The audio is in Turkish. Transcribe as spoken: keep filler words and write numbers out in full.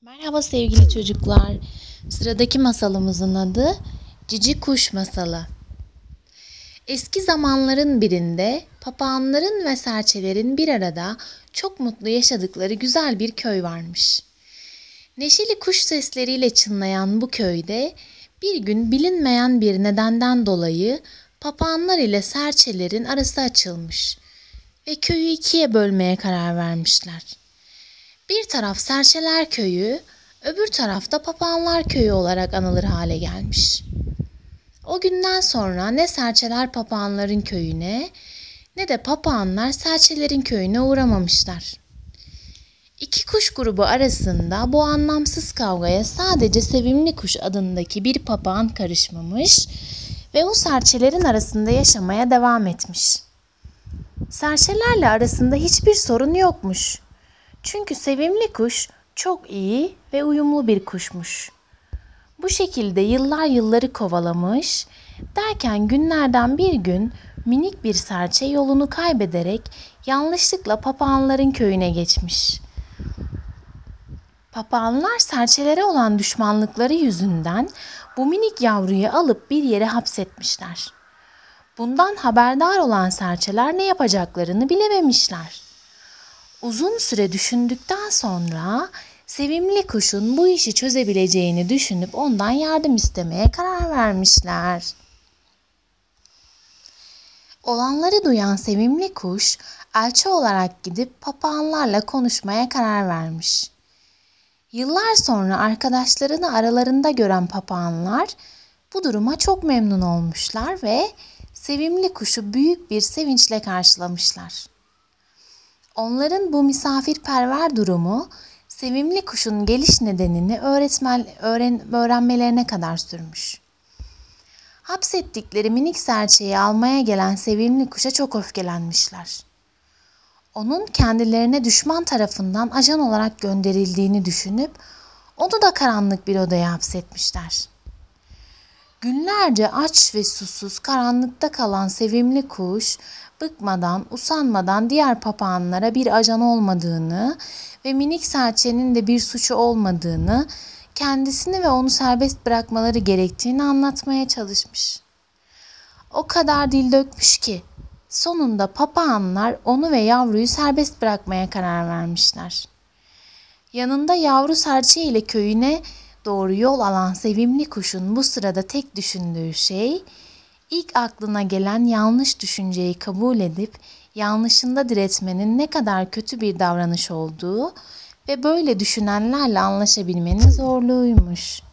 Merhaba sevgili çocuklar. Sıradaki masalımızın adı Cici Kuş Masalı. Eski zamanların birinde papağanların ve serçelerin bir arada çok mutlu yaşadıkları güzel bir köy varmış. Neşeli kuş sesleriyle çınlayan bu köyde bir gün bilinmeyen bir nedenden dolayı papağanlar ile serçelerin arası açılmış ve köyü ikiye bölmeye karar vermişler. Bir taraf Serçeler Köyü, öbür tarafta Papağanlar Köyü olarak anılır hale gelmiş. O günden sonra ne serçeler papağanların köyüne ne de papağanlar serçelerin köyüne uğramamışlar. İki kuş grubu arasında bu anlamsız kavgaya sadece Sevimli Kuş adındaki bir papağan karışmamış ve o serçelerin arasında yaşamaya devam etmiş. Serçelerle arasında hiçbir sorun yokmuş. Çünkü Sevimli Kuş çok iyi ve uyumlu bir kuşmuş. Bu şekilde yıllar yılları kovalamış, derken günlerden bir gün minik bir serçe yolunu kaybederek yanlışlıkla papağanların köyüne geçmiş. Papağanlar serçelere olan düşmanlıkları yüzünden bu minik yavruyu alıp bir yere hapsetmişler. Bundan haberdar olan serçeler ne yapacaklarını bilememişler. Uzun süre düşündükten sonra Sevimli Kuş'un bu işi çözebileceğini düşünüp ondan yardım istemeye karar vermişler. Olanları duyan Sevimli Kuş, elçi olarak gidip papağanlarla konuşmaya karar vermiş. Yıllar sonra arkadaşlarını aralarında gören papağanlar bu duruma çok memnun olmuşlar ve Sevimli Kuş'u büyük bir sevinçle karşılamışlar. Onların bu misafirperver durumu Sevimli Kuş'un geliş nedenini öğretmen, öğren, öğrenmelerine kadar sürmüş. Hapsettikleri minik serçeyi almaya gelen Sevimli Kuş'a çok öfkelenmişler. Onun kendilerine düşman tarafından ajan olarak gönderildiğini düşünüp onu da karanlık bir odaya hapsetmişler. Günlerce aç ve susuz karanlıkta kalan Sevimli Kuş, bıkmadan, usanmadan diğer papağanlara bir ajan olmadığını ve minik serçenin de bir suçu olmadığını, kendisini ve onu serbest bırakmaları gerektiğini anlatmaya çalışmış. O kadar dil dökmüş ki sonunda papağanlar onu ve yavruyu serbest bırakmaya karar vermişler. Yanında yavru serçe ile köyüne doğru yol alan Sevimli Kuş'un bu sırada tek düşündüğü şey, ilk aklına gelen yanlış düşünceyi kabul edip yanlışında diretmenin ne kadar kötü bir davranış olduğu ve böyle düşünenlerle anlaşabilmenin zorluğuymuş.